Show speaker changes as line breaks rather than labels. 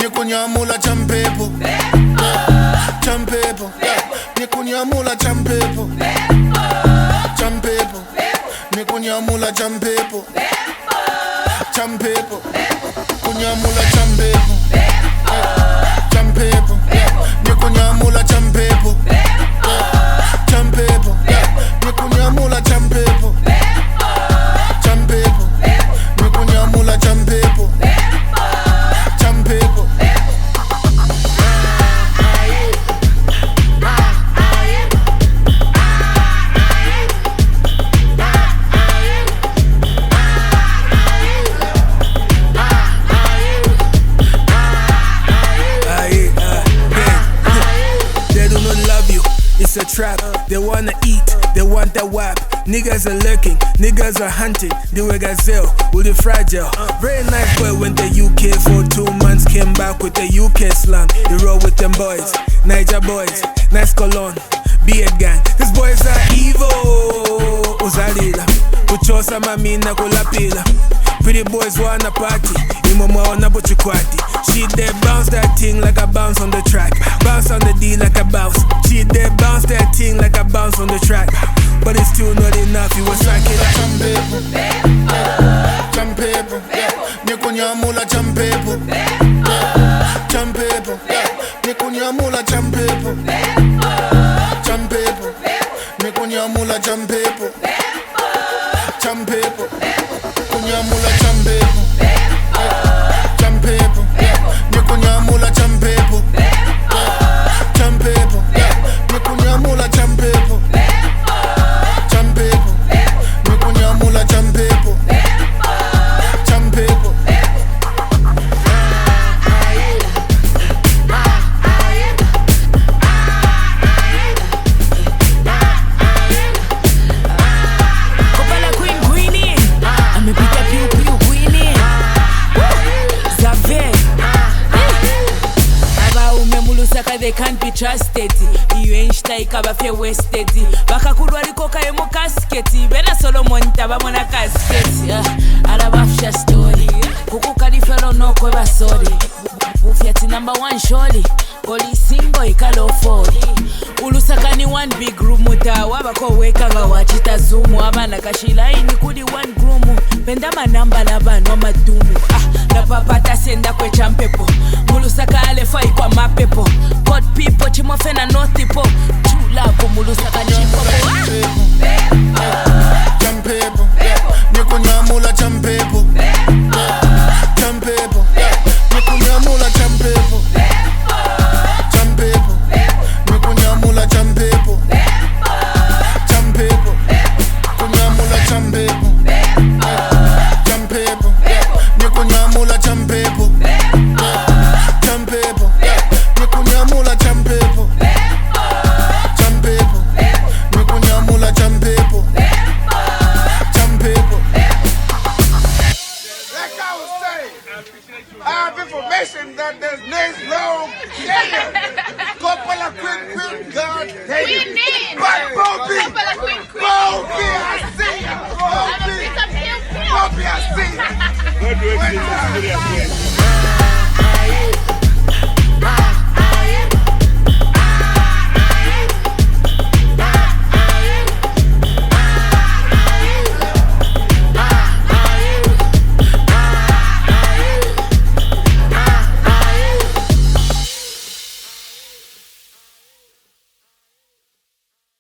Nikunyamula champepo, champepo, nikunyamula champepo, champepo, nikunyamula champepo, champepo, kunyamula champepo, champepo, nikunyamula champepo, champepo, nikunyamula champepo, champepo, nikunyamula champepo, champepo.
It's a trap, they wanna eat, they want that wap. Niggas are lurking, niggas are hunting. Do a gazelle with a fragile. Very nice boy went to UK for 2 months. Came back with the UK slang. He roll with them boys, Niger boys, nice cologne, beard gang. These boys are evil. Uzalila, kuchosa mamina kulapila. Pretty boys wanna party, imama wanna buchikwati. She there bounce that thing like I bounce on the track. Bounce on the D like I bounce. She there bounce that thing like I bounce on the track. But it's still not enough, you was like it like
champepo, champepo, nikunyamula champepo, champepo, nikunyamula champepo, champepo, nikunyamula champepo, champepo, kunyamula champepo, champepo, nikunyamula champepo, champepo, nikunyamula champepo, champepo, nikunyamula champepo, champepo.
Kopala Queen Queenie, amepita piu piu Queenie. Zave, aba umemulusaka they can't be trusted. Iyo enshita ikaba fe wasted. Bakakulu aliko kayemo kasketi. Bena Solomon tabamona kasketi. Alabafsha story. Kuku kalifelo no kweba sorry. Bufiati #1 surely. Goli single ikalo 40. Ulusaka ni one big room utawa bako weka nga wachita zoom abana kashila ini kudi one groom. Benda manamba labano amadumu. Na papata senda kwe champepo. Mulusaka alefa ikwa mapepo. God people chimofena notipo. Chula po mulusaka chipo.
Champepo, nikunyamula champepo, champepo, nikunyamula champepo, champepo, nikunyamula champepo, champepo, kunyamula champepo, champepo, nikunyamula champepo, champepo, nikunyamula champepo, champepo, nikunyamula champepo, champepo.
Like I was saying, I have information that there's names long Kopala Queen God David. But Bobby, I see you. Bobby, I see you.